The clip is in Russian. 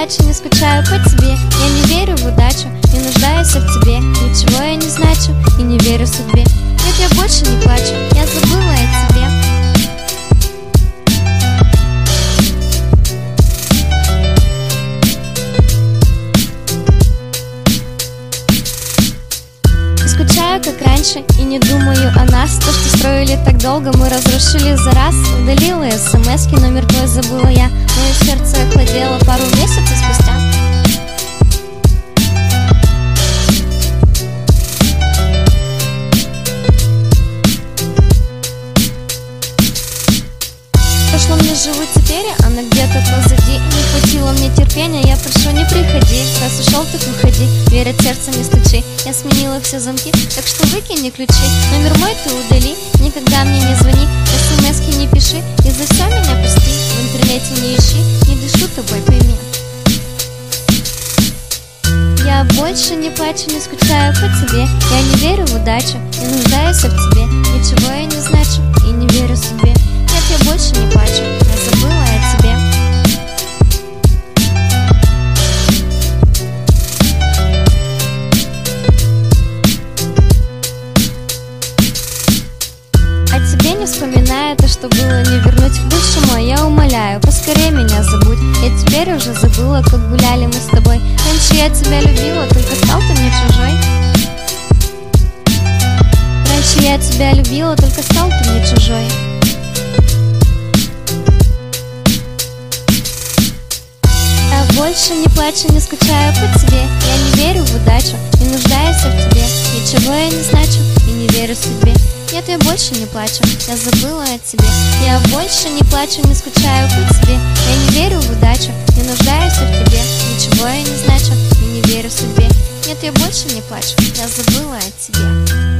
плачу, не скучаю по тебе. Я не верю в удачу, не нуждаюсь в тебе. Ничего я не значу и не верю судьбе. Нет, я больше не плачу, я забыла о тебе. Скучаю, как раньше, и не думаю о нас. То, что строили так долго, мы разрушили за раз. Удалила смс-ки, номер твой забыла я. Мое сердце охладело пару месяцев спустя. Прошло мне живу теперь, она где-то позади. Не хватило мне терпения, я прошу, не приходи. Раз ушел, так выходи, дверь от сердца не стучи. Я сменила все замки, так что выкини ключи. Номер мой ты удали, никогда мне не звони. СМС-ки не пиши, и за все меня прости. В интернете не ищи, не дышу тобой, пойми. Я больше не плачу, не скучаю по тебе. Я не верю в удачу, не нуждаюсь в тебе. Ничего я не значу и не верю судьбе. Нет, я больше не плачу, я забыла о тебе. О тебе не вспоминаю, то, что было, не вернуть. Душу мой, я умоляю, поскорее меня забудь. Я теперь уже забыла, как гуляли мы с тобой. Раньше я тебя любила, только стал ты мне чужой. Раньше я тебя любила, только стал ты мне чужой. Больше не плачу, не скучаю по тебе. Я не верю в удачу, не нуждаюсь в тебе. Ничего я не значу и не верю судьбе. Нет, я больше не плачу, я забыла о тебе. Я больше не плачу, не скучаю по тебе. Я не верю в удачу, не нуждаюсь в тебе. Ничего я не значу и не верю судьбе. Нет, я больше не плачу, я забыла о тебе.